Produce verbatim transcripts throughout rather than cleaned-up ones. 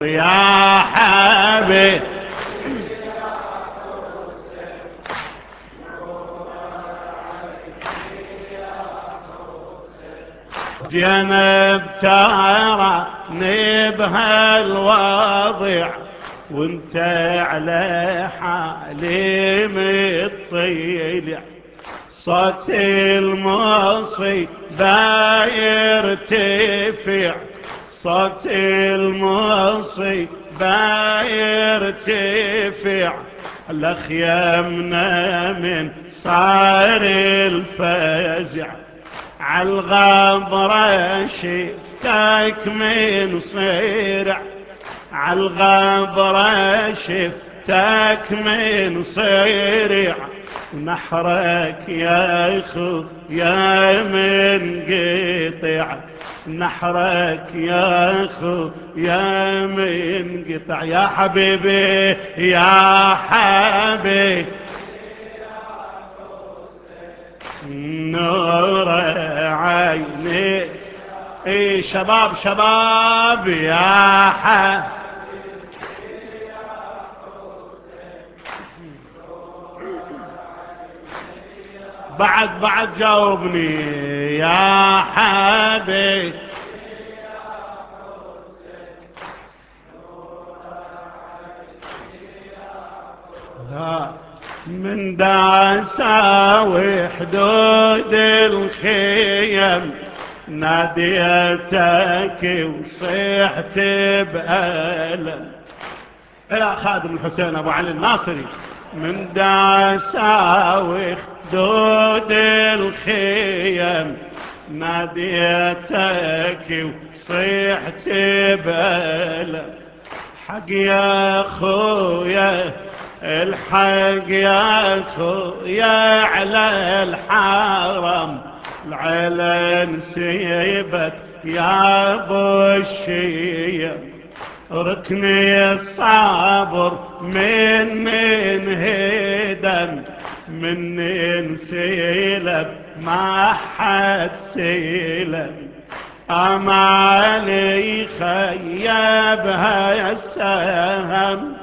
يا حبيب جنب تراني بهالوضع وانت على حالي مطيلع صوت المصيبة يرتفع صوت المصيبة يرتفع الأخيامنا من صار الفزع عالغبرة شفتك من صيرع عالغبرة شفتك من صيرع نحرك يا اخو يا من قطع نحرك يا اخو يا من قطع يا حبيبي يا حبيبي نور عيني اي شباب شباب يا حبيبي بعد بعد جاوبني يا حبيبي من داسا وحدود الخيم ناديتك وصيحت بألم يا خادم الحسين ابو علي الناصري من داسا وخدود الخيم ناديتك وصيحت بألم حق يا خويا الحق يا خويا على الحرم العلن سيبت يا ابو الشيم ركني الصبر من انهدم من انسلب ما حد سلم امالي خيبها السهم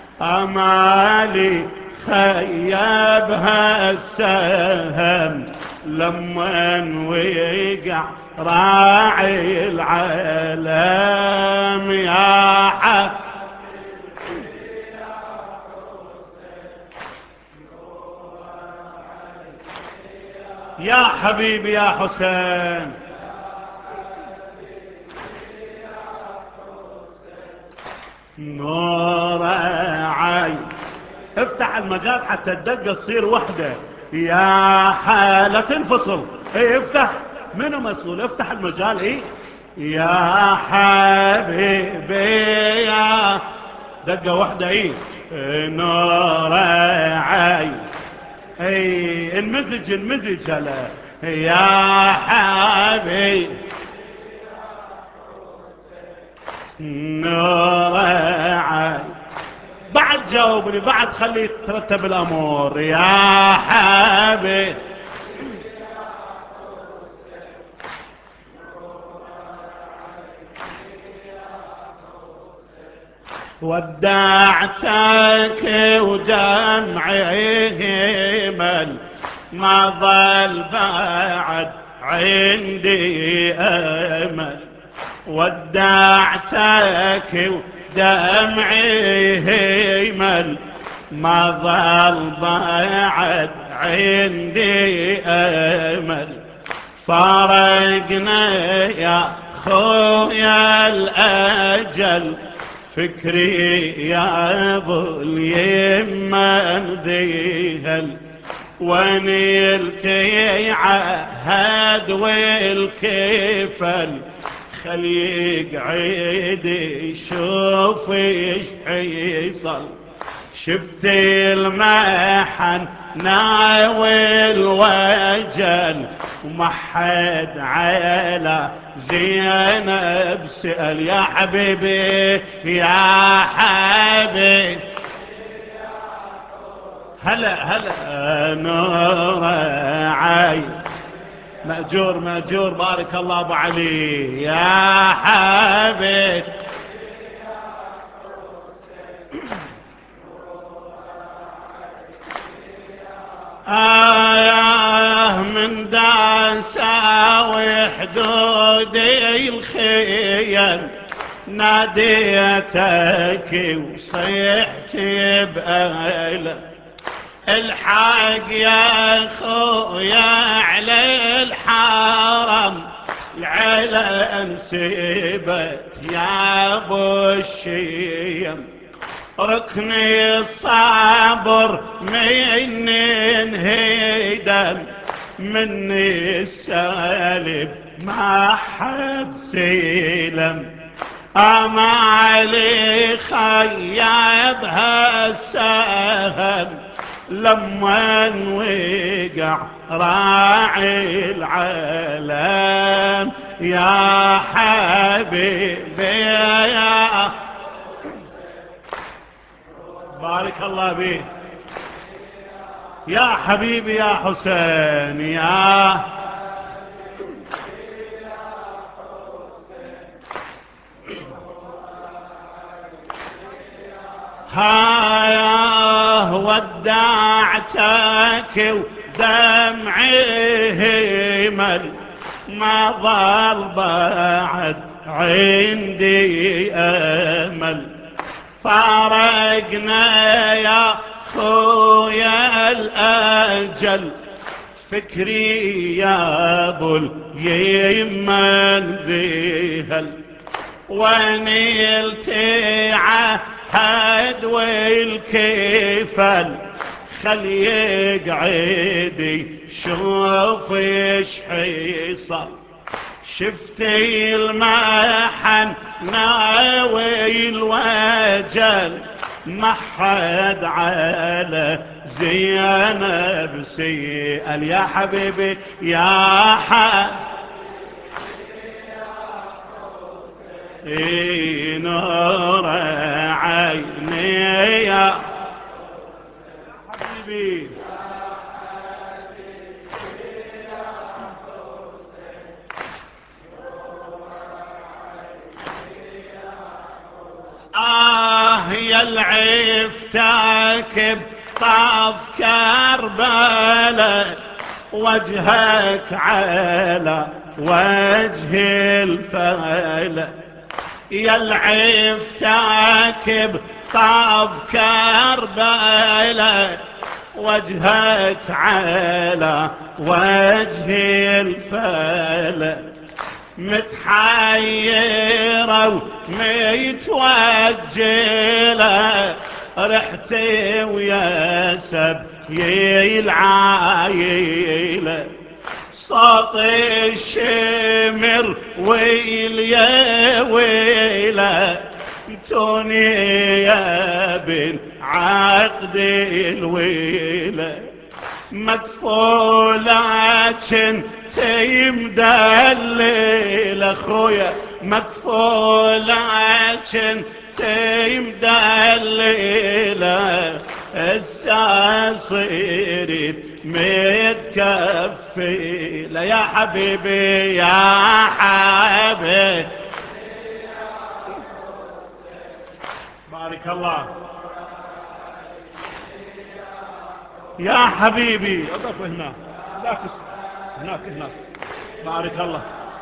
امالي خيبها السهم لما ويقع راعي العالم يا حبيبي يا حبيبي يا حسين نور عين افتح المجال حتى الدقة تصير وحدة يا حالة تنفصل ايه افتح منو مسؤول افتح المجال ايه يا حبيبي يا دقة وحدة ايه نور عين اي انمزج انمزج هلا يا حبيبي نور عين بعد جاوبني بعد خليه ترتب الامور يا حبيبي ودعتك ودمعي همل ما ظل بعد عندي امل ودعتك ودمعي همل ما ظل بعد عندي امل فارقنا يا خويا الاجل فكري يا ابو اليمه ذيهل ونلتي عهد والكفل خلي يقعد يشوف ايش حيصل شفت المحن ناوي الوجل ومحد على زينب سأل يا حبيبي يا حبيبي هلا هلا نور عين مأجور مأجور بارك الله ابو علي يا حبيبي آه من داساوي حدودي الخيل ناديتك وصيحت بأهله الحق يا خويا على الحرم العلا انسبت يا ابو الشيم ركني الصبر من انهدم مني السالب ما حد سلم اما علي خيبها السهم لما وقع راعي العالم يا حبيبي يا بارك الله بيه يا حبيبي يا حسين يا ها ودعتك ودمعي همل ما ظل بعد عندي امل فارقنا يا خويا الاجل فكري يا ابو اليمن ذهل ونلت عهد والكفل خل يقعد شوف ايش حيصل شفتي المحن ناوي الوجل ما حد على زينب سيئل يا حبيبي يا حبيبي نور عيني يا حبيبي آه يا العفتك بطاف كربلاء وجهك على وجه الفلك يا العفتك بطاف كربلاء وجهك على وجه الفلك متحيرة ومتوجلة رحتي ويا سبي العايلة صوت الشمر ويل يا ويله توني يا بن عقد الويله مكفولة تيمدلل اخويا مكفولة تيمدلل الساصير متكفيلة يا حبيبي يا حبيبي بارك الله يا حبيبي اقف هنا هناك هناك هناك بارك الله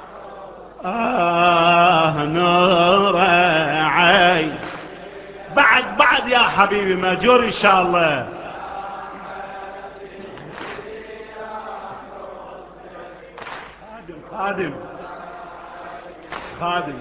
آه نور عين بعد بعد يا حبيبي ماجور ان شاء الله خادم خادم خادم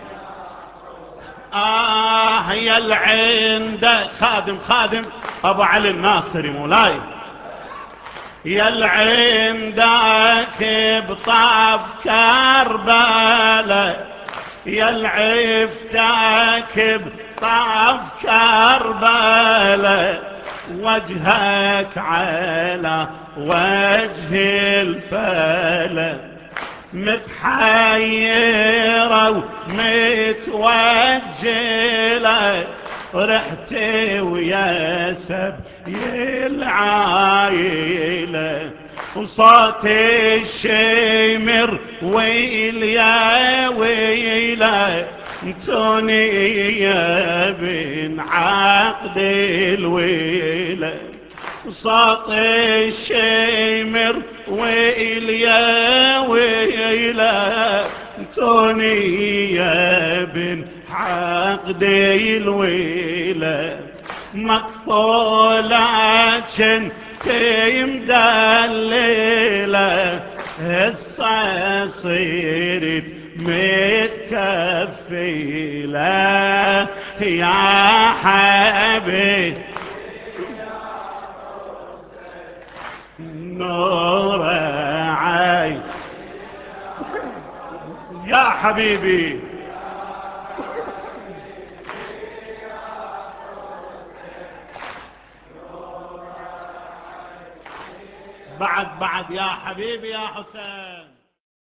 آه يا العين ده خادم خادم ابو علي الناصري مولاي يا العين داك بطاف كربلاء يا العفتك بطاف كربلاء وجهك على وجه الفلك متحيرة ومتوجلة رحتي ويا سبي العايلة وصوت الشمر ويل يا ويله توني يا بن عقد الويلة صوت الشيمر ويليا ويلا توني يا بن عقد الويلة مقفولة شنتي مدللة هسه صيرت متكفيلة يا حبيبي نور عين يا حبيبي بعد بعد يا حبيبي يا حسين.